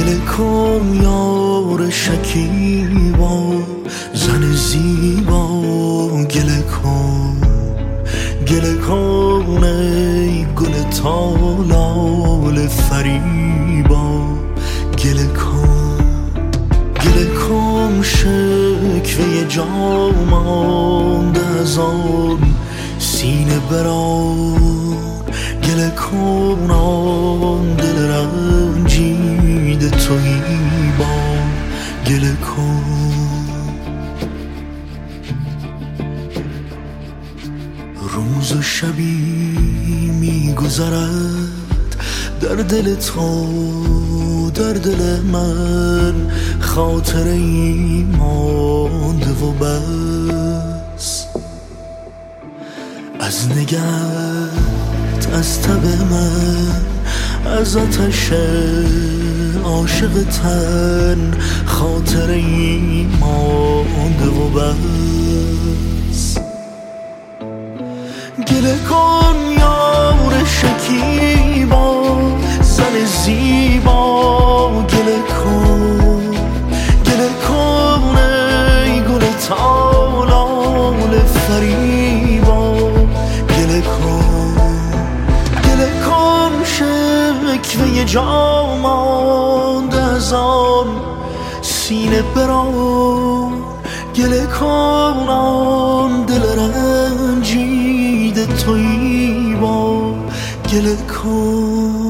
گله کن یار شکیبا زن زیبا، گله کن ای گل تالال فریبا، گله کن شکوه جا مانده از آن سینه بران، گله کن آن دل رنجیده تویی با، گله کن. روز و شبی میگذرد در دل تو، در دل من خاطره ای مانده و بس، از نگهت، از تب من، از آتش عاشق تن خاطره ای مانده و بس. گله کن یار شکیبا زن زیبا، گله کن ای گل تالال فریبا، گله کن شکوه جا مانده از آن سینه بران، گله کن آن دل رنجیده تویی با، گله کن.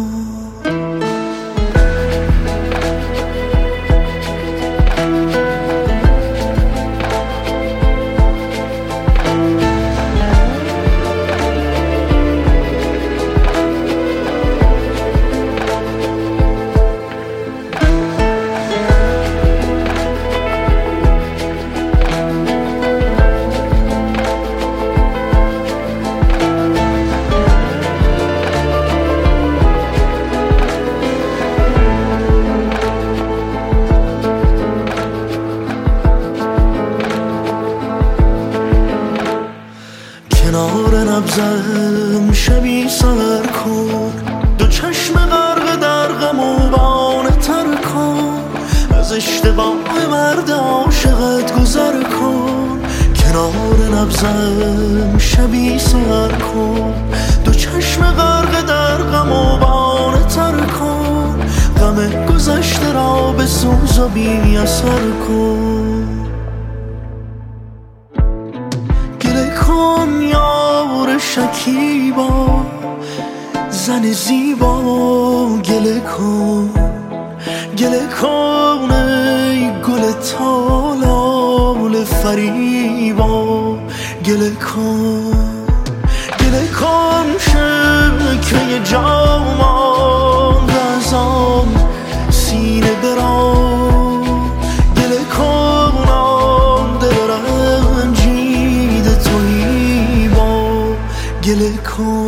کنار نبضم شبی سر کن، دو چشم غرق در غم و بانه تر کن، از اشتباه مرد عاشقت گذر کن. کنار نبضم شبی سر کن، دو چشم غرق در غم و بانه تر کن، غم گذشته را به سوز و بی اثر کن. کن یار شکیبا زن زیبا، گله کن ای گل تالال فریبا، گله کن شکوه جا مانده از آن سینه بران، گله کن آن دل رنجیده تویی با، گله کن.